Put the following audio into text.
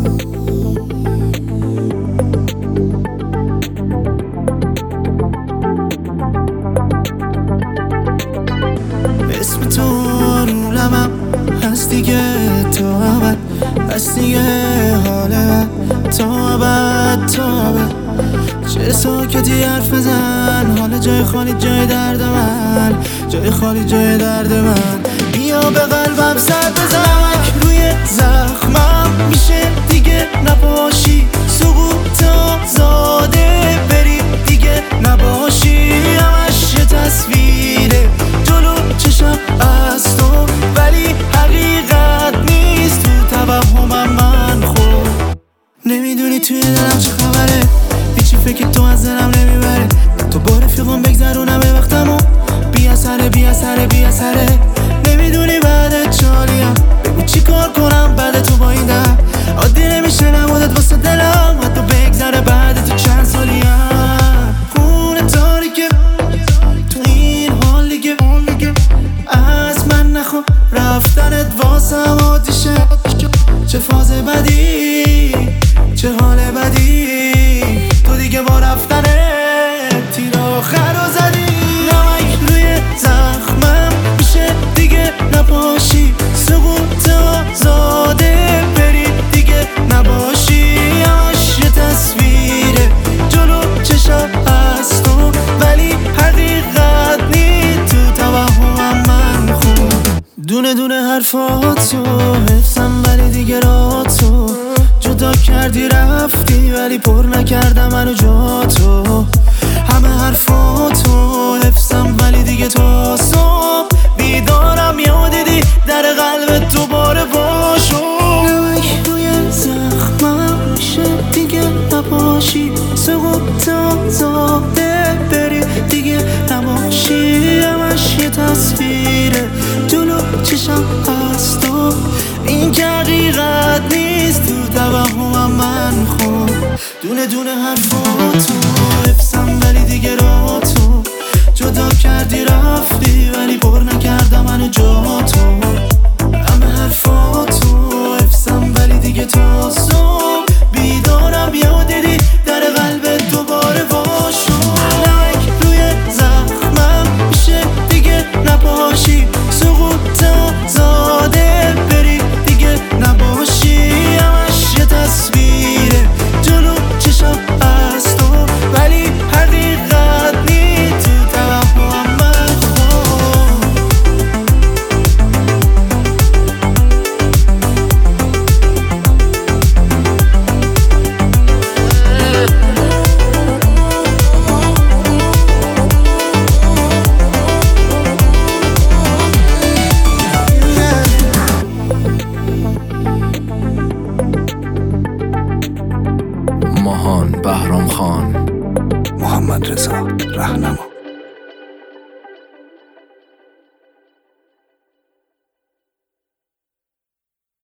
اسم تو رو لبم هست دیگه تا ابد، هست دیگه حال من تا ابد تا ابد. چه ساکتی حرف بزن، حال جای خالی جای درد من، جای خالی جای درد من. بیا به قلبم سر بزن، روی زخمم میشه دیگه نباشی، سقوط آزاده بری دیگه نباشی. همش یه تصویره جلو چشم از تو، ولی حقیقت نیست تو توهمم من. خوب نمیدونی توی دلم چه خبره، هیچی فکر تو از دلم نمیبره. تو با رفیقم بگذرونم وقتمو، بی اثره بی اثره بی اثره. نمیدونی بعد چالیم، بگو چی کار کنم بعد تو با این دم. عادی نمیشه نمودت واسه دلم، حتی بگذره بعد تو چند سالیم. خونه تاریکه تو این حال دیگه، از من نخوا رفتنت واسم عادیشه. چه فاز بدی، چه حال بدی، تو دیگه با رفتنت تیر آخر رو زدی. نمک روی زخمم میشه دیگه نباشی، سقوط آزاده بری دیگه نباشی. همش یه تصویره جلو چشم از تو، ولی حقیقت نیست تو توهمم من. خوب دونه دونه حرفاتو حفظم، ولی دیگه راتو جدا کردی رفتی، ولی پر نکردم منو جا تو. همه حرفاتو حفظم، ولی دیگه تو صبح بیدارم یا دیدی در قلبت دوباره باشو. نمک روی زخمم میشه دیگه نباشی، سقوط آزاده بری دیگه نباشی. همش یه تصویره جلو چشم از تو، این که حقیقت نیست تو توهمم من. خوب دونه دونه حرفاتو حفظم، ولی دیگه راتو جدا کردی رفتی، ولی پر نکردم منو جا تو. همه حرفاتو حفظم، ولی دیگه تا صبح بیدارم یا دیدی در قلبت دوباره باشو. نمک روی زخمم میشه دیگه نباشی، سقوط آزاده بری دیگه نباشی. همش یه تصویره جلو چشم از تو، ولی حقیقت نیست تو توهمم من. ماهان بهرام خان، محمد رضا رهنما.